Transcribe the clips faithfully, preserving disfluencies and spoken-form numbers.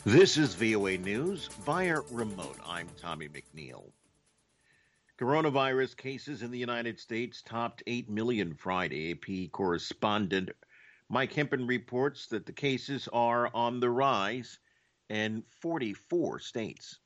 This is V O A News via remote. I'm Tommy McNeil. Coronavirus cases in the United States topped eight million Friday. A P correspondent Mike Hempen reports that the cases are on the rise in forty-four states.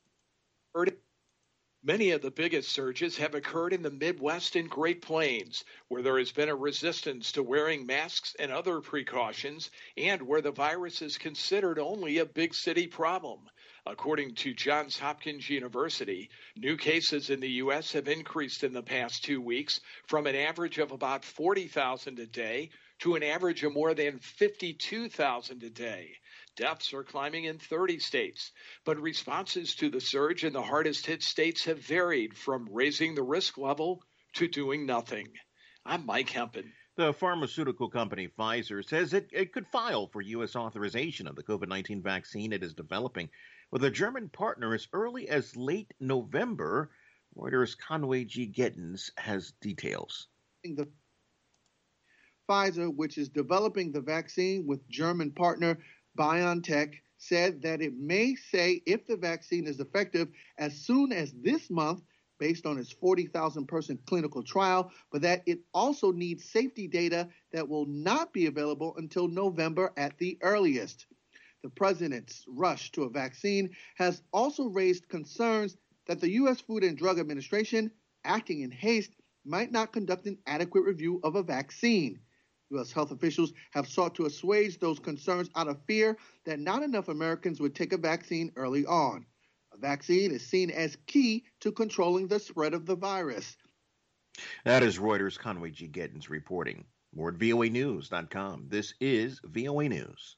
Many of the biggest surges have occurred in the Midwest and Great Plains, where there has been a resistance to wearing masks and other precautions, and where the virus is considered only a big city problem. According to Johns Hopkins University, new cases in the U S have increased in the past two weeks from an average of about forty thousand a day to an average of more than fifty-two thousand a day. Deaths are climbing in thirty states, but responses to the surge in the hardest hit states have varied from raising the risk level to doing nothing. I'm Mike Hempen. The pharmaceutical company Pfizer says it, it could file for U S authorization of the COVID nineteen vaccine it is developing with a German partner as early as late November. Reuters' Conway G. Gittins has details. The Pfizer, which is developing the vaccine with German partner BioNTech, said that it may say if the vaccine is effective as soon as this month, based on its forty thousand person clinical trial, but that it also needs safety data that will not be available until November at the earliest. The president's rush to a vaccine has also raised concerns that the U S Food and Drug Administration, acting in haste, might not conduct an adequate review of a vaccine. U S health officials have sought to assuage those concerns out of fear that not enough Americans would take a vaccine early on. A vaccine is seen as key to controlling the spread of the virus. That is Reuters' Conway G. Gittins reporting. More at V O A news dot com. This is V O A News.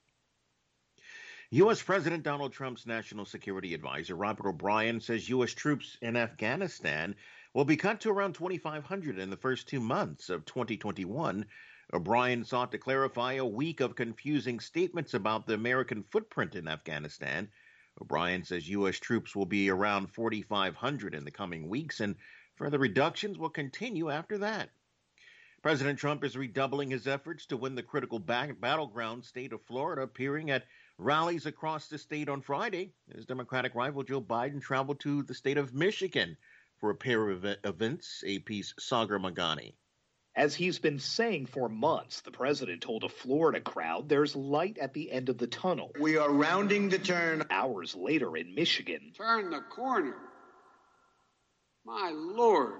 U S. President Donald Trump's National Security Advisor, Robert O'Brien, says U S troops in Afghanistan will be cut to around twenty-five hundred in the first two months of twenty twenty-one. O'Brien sought to clarify a week of confusing statements about the American footprint in Afghanistan. O'Brien says U S troops will be around forty-five hundred in the coming weeks, and further reductions will continue after that. President Trump is redoubling his efforts to win the critical back- battleground state of Florida, appearing at rallies across the state on Friday. His Democratic rival Joe Biden traveled to the state of Michigan for a pair of events. A P's Sagar Magani. As he's been saying for months, the president told a Florida crowd there's light at the end of the tunnel. We are rounding the turn. Hours later in Michigan. Turn the corner. My Lord.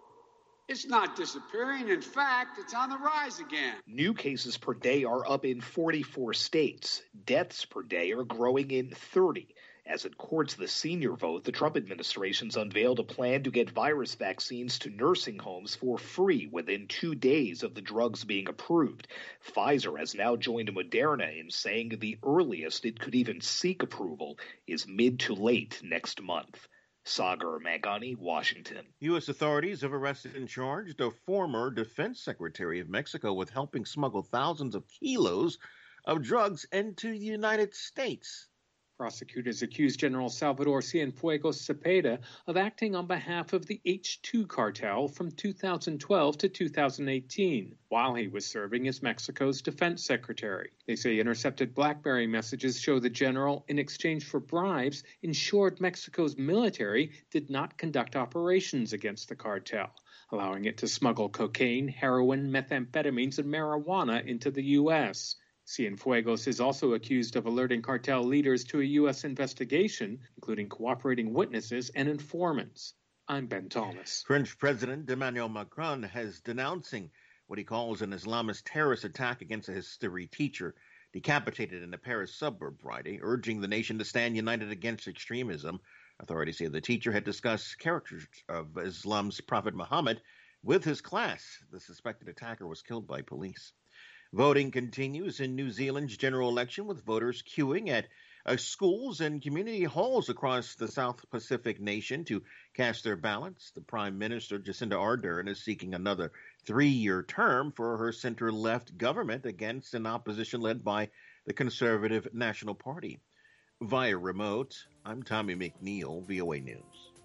It's not disappearing. In fact, it's on the rise again. New cases per day are up in forty-four states. Deaths per day are growing in thirty. As it courts the senior vote, the Trump administration's unveiled a plan to get virus vaccines to nursing homes for free within two days of the drugs being approved. Pfizer has now joined Moderna in saying the earliest it could even seek approval is mid to late next month. Sagar Magani, Washington. U S authorities have arrested and charged a former defense secretary of Mexico with helping smuggle thousands of kilos of drugs into the United States. Prosecutors accused General Salvador Cienfuegos Cepeda of acting on behalf of the H two cartel from two thousand twelve to two thousand eighteen, while he was serving as Mexico's defense secretary. They say intercepted BlackBerry messages show the general, in exchange for bribes, ensured Mexico's military did not conduct operations against the cartel, allowing it to smuggle cocaine, heroin, methamphetamines, and marijuana into the U S Cienfuegos is also accused of alerting cartel leaders to a U S investigation, including cooperating witnesses and informants. I'm Ben Thomas. French President Emmanuel Macron has denouncing what he calls an Islamist terrorist attack against a history teacher decapitated in a Paris suburb Friday, urging the nation to stand united against extremism. Authorities say the teacher had discussed characters of Islam's Prophet Muhammad with his class. The suspected attacker was killed by police. Voting continues in New Zealand's general election, with voters queuing at uh, schools and community halls across the South Pacific nation to cast their ballots. The Prime Minister, Jacinda Ardern, is seeking another three-year term for her center-left government against an opposition led by the Conservative National Party. Via remote, I'm Tommy McNeil, V O A News.